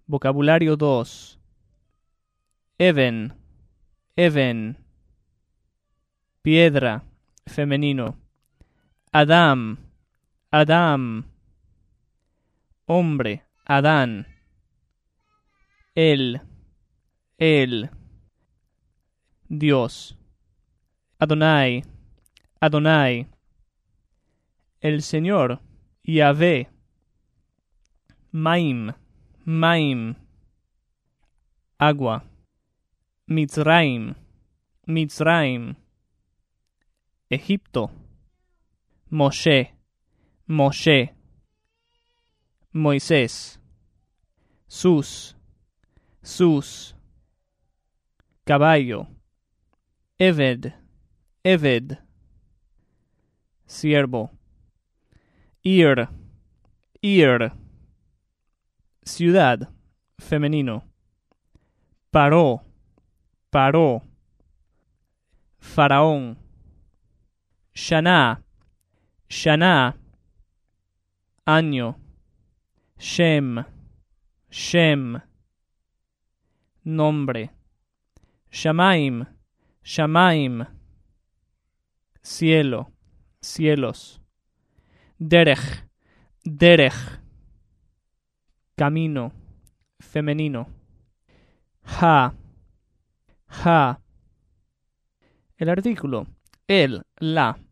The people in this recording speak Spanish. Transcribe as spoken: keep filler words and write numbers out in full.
Vocabulario dos. Even, even. Piedra, femenino. Adam, Adam. Hombre, Adán. Él, él. Dios. Adonai, Adonai. El Señor, Yahvé. Maim, Maim. Agua. Mitzraim, Mitzraim. Egipto. Moshe, Moshe. Moisés. Sus, Sus. Caballo. Eved, Eved. Siervo. Ir, Ir. Ciudad, femenino. Paró, Paró. Faraón. Shaná, Shaná. Año. Shem, Shem. Nombre. Shamaim, Shamaim. Cielo, cielos. Derech, Derech. Camino, femenino. Ha, Ha. El artículo, el, la.